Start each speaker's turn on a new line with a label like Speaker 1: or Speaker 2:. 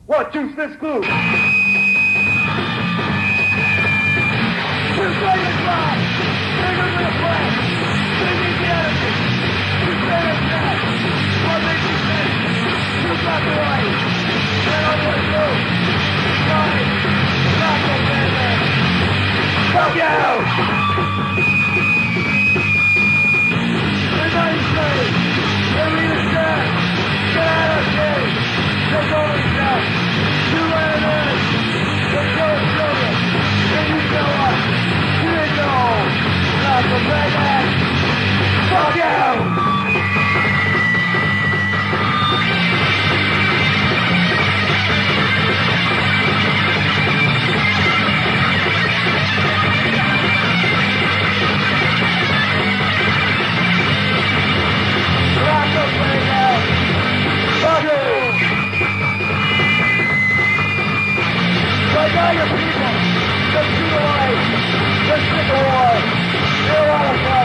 Speaker 1: One, two, six, glue. Two flaming flash. Bigger than a flash. Bringing the energy. Two standard attack. One makes you think. Two got the right. And on one, two. Nine. Not so bad. Fuck you! The night train. Arena set. Get out of here. Take over the town. You ran in. Let's go and kill you. Then you show up. You didn't know. Not so bad. Fuck you! Like all your people, let's shoot away, let's stick away, you're out of